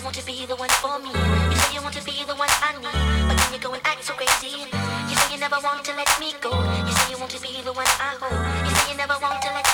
want to be the one for me. You say you want to be the one I need, but then you go and act so crazy. You say you never want to let me go. You say you want to be the one I hold. You say you never want to let